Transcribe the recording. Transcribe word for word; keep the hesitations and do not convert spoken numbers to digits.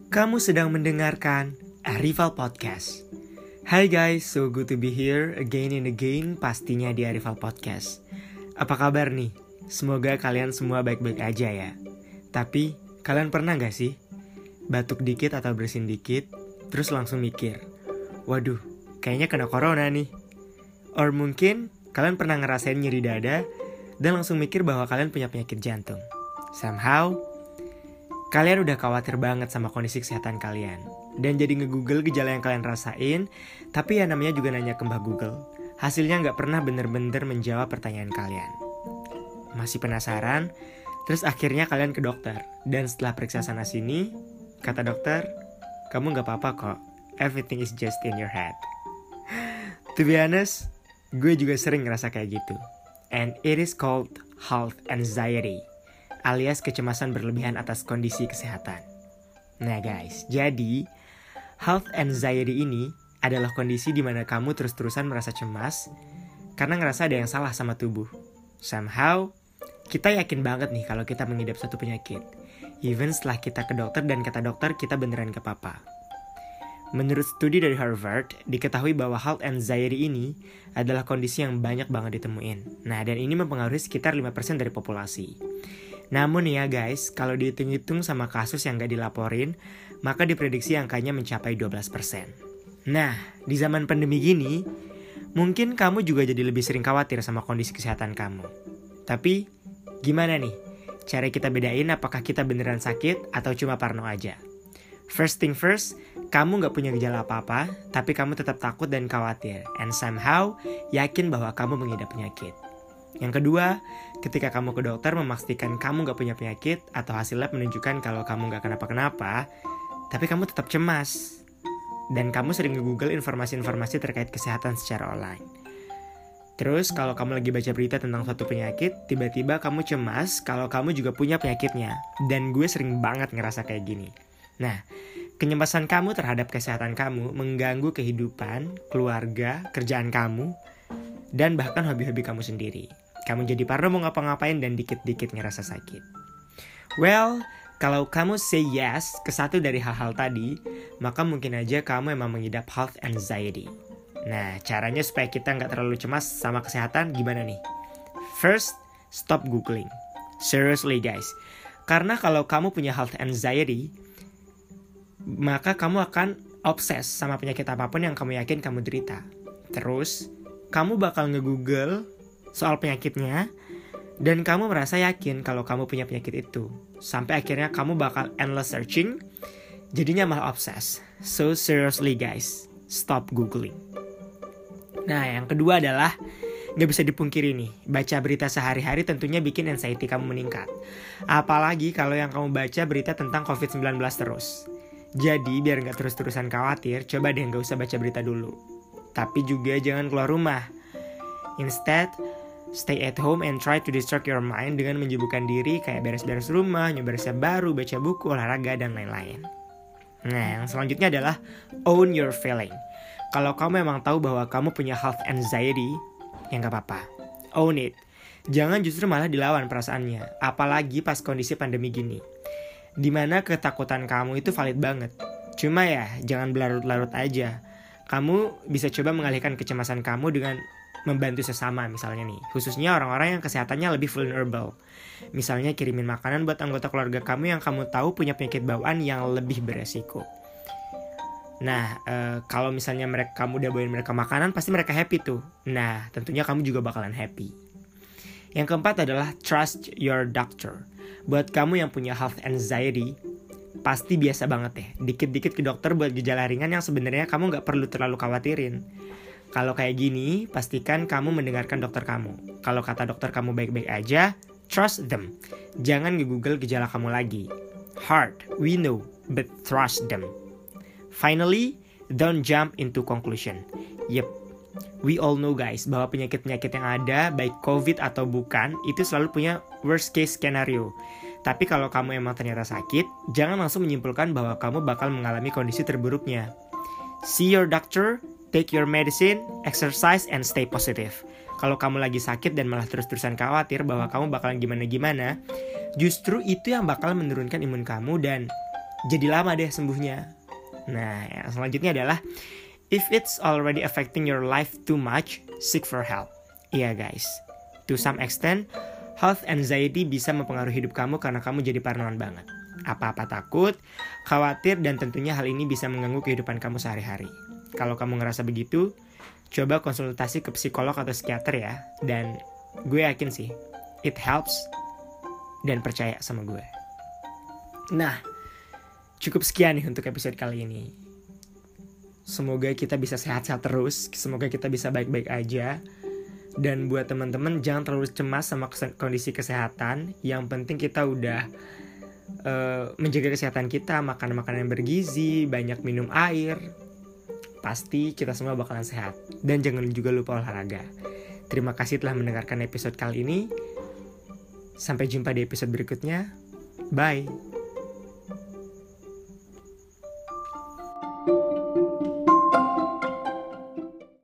Kamu sedang mendengarkan Arrival Podcast. Hi guys, so good to be here again and again pastinya di Arrival Podcast. Apa kabar nih? Semoga kalian semua baik-baik aja ya. Tapi, kalian pernah gak sih batuk dikit atau bersin dikit, terus langsung mikir, waduh, kayaknya kena corona nih. Or mungkin kalian pernah ngerasain nyeri dada dan langsung mikir bahwa kalian punya penyakit jantung. Somehow, kalian udah khawatir banget sama kondisi kesehatan kalian. Dan jadi nge-google gejala yang kalian rasain, tapi ya namanya juga nanya ke Mbah Google. Hasilnya gak pernah bener-bener menjawab pertanyaan kalian. Masih penasaran? Terus akhirnya kalian ke dokter. Dan setelah periksa sana-sini, kata dokter, kamu gak apa-apa kok. Everything is just in your head. To be honest, gue juga sering ngerasa kayak gitu. And it is called health anxiety, alias kecemasan berlebihan atas kondisi kesehatan. Nah guys, jadi health anxiety ini adalah kondisi di mana kamu terus-terusan merasa cemas karena ngerasa ada yang salah sama tubuh. Somehow, kita yakin banget nih kalau kita mengidap suatu penyakit. Even setelah kita ke dokter dan kata dokter kita beneran ke papa. Menurut studi dari Harvard, diketahui bahwa health anxiety ini adalah kondisi yang banyak banget ditemuin. Nah, dan ini mempengaruhi sekitar lima persen dari populasi. Namun ya guys, kalau dihitung-hitung sama kasus yang gak dilaporin, maka diprediksi angkanya mencapai dua belas persen. Nah, di zaman pandemi gini, mungkin kamu juga jadi lebih sering khawatir sama kondisi kesehatan kamu. Tapi, gimana nih? Cara kita bedain apakah kita beneran sakit atau cuma parno aja? First thing first, kamu gak punya gejala apa-apa, tapi kamu tetap takut dan khawatir. And somehow, yakin bahwa kamu mengidap penyakit. Yang kedua, ketika kamu ke dokter memastikan kamu gak punya penyakit atau hasil lab menunjukkan kalau kamu gak kenapa-kenapa, tapi kamu tetap cemas. Dan kamu sering nge-google informasi-informasi terkait kesehatan secara online. Terus kalau kamu lagi baca berita tentang suatu penyakit, tiba-tiba kamu cemas kalau kamu juga punya penyakitnya. Dan gue sering banget ngerasa kayak gini. Nah, kecemasan kamu terhadap kesehatan kamu mengganggu kehidupan, keluarga, kerjaan kamu, dan bahkan hobi-hobi kamu sendiri. Kamu jadi parno mau ngapa-ngapain dan dikit-dikit ngerasa sakit. Well, kalau kamu say yes ke satu dari hal-hal tadi, maka mungkin aja kamu emang mengidap health anxiety. Nah, caranya supaya kita nggak terlalu cemas sama kesehatan gimana nih? First, stop googling. Seriously guys, karena kalau kamu punya health anxiety, maka kamu akan obses sama penyakit apapun yang kamu yakin kamu derita. Terus, kamu bakal nge-google soal penyakitnya, dan kamu merasa yakin kalau kamu punya penyakit itu. Sampai akhirnya kamu bakal endless searching, jadinya malah obses. So seriously guys, stop googling. Nah, yang kedua adalah, gak bisa dipungkiri nih, baca berita sehari-hari tentunya bikin anxiety kamu meningkat. Apalagi kalau yang kamu baca berita tentang covid sembilan belas terus. Jadi biar gak terus-terusan khawatir, coba deh gak usah baca berita dulu. Tapi juga jangan keluar rumah. Instead, stay at home and try to distract your mind dengan menyibukkan diri kayak beres-beres rumah, nyoba resep baru, baca buku, olahraga, dan lain-lain. Nah, yang selanjutnya adalah own your feeling. Kalau kamu emang tahu bahwa kamu punya health anxiety, ya gak apa-apa. Own it. Jangan justru malah dilawan perasaannya, apalagi pas kondisi pandemi gini. Dimana ketakutan kamu itu valid banget. Cuma ya, jangan berlarut-larut aja. Kamu bisa coba mengalihkan kecemasan kamu dengan membantu sesama misalnya nih. Khususnya orang-orang yang kesehatannya lebih vulnerable. Misalnya kirimin makanan buat anggota keluarga kamu yang kamu tahu punya penyakit bawaan yang lebih beresiko. Nah, e, kalau misalnya mereka kamu udah bawain mereka makanan, pasti mereka happy tuh. Nah, tentunya kamu juga bakalan happy. Yang keempat adalah trust your doctor. Buat kamu yang punya health anxiety, pasti biasa banget deh dikit-dikit ke dokter buat gejala ringan yang sebenarnya kamu gak perlu terlalu khawatirin. Kalau kayak gini, pastikan kamu mendengarkan dokter kamu. Kalau kata dokter kamu baik-baik aja, trust them. Jangan nge-google gejala kamu lagi. Hard, we know, but trust them. Finally, don't jump into conclusion. Yep, we all know guys, bahwa penyakit-penyakit yang ada, baik COVID atau bukan, itu selalu punya worst case scenario. Tapi kalau kamu emang ternyata sakit, jangan langsung menyimpulkan bahwa kamu bakal mengalami kondisi terburuknya. See your doctor, take your medicine, exercise, and stay positive. Kalau kamu lagi sakit dan malah terus-terusan khawatir bahwa kamu bakalan gimana-gimana, justru itu yang bakal menurunkan imun kamu dan jadi lama deh sembuhnya. Nah, yang selanjutnya adalah if it's already affecting your life too much, seek for help. Iya guys, to some extent, health anxiety bisa mempengaruhi hidup kamu karena kamu jadi parnoan banget. Apa-apa takut, khawatir, dan tentunya hal ini bisa mengganggu kehidupan kamu sehari-hari. Kalau kamu ngerasa begitu, coba konsultasi ke psikolog atau psikiater ya. Dan gue yakin sih, it helps, dan percaya sama gue. Nah, cukup sekian nih untuk episode kali ini. Semoga kita bisa sehat-sehat terus. Semoga kita bisa baik-baik aja. Dan buat teman-teman, jangan terlalu cemas sama kondisi kesehatan. Yang penting kita udah uh, menjaga kesehatan kita, makan makanan yang bergizi, banyak minum air. Pasti kita semua bakalan sehat. Dan jangan juga lupa olahraga. Terima kasih telah mendengarkan episode kali ini. Sampai jumpa di episode berikutnya. Bye.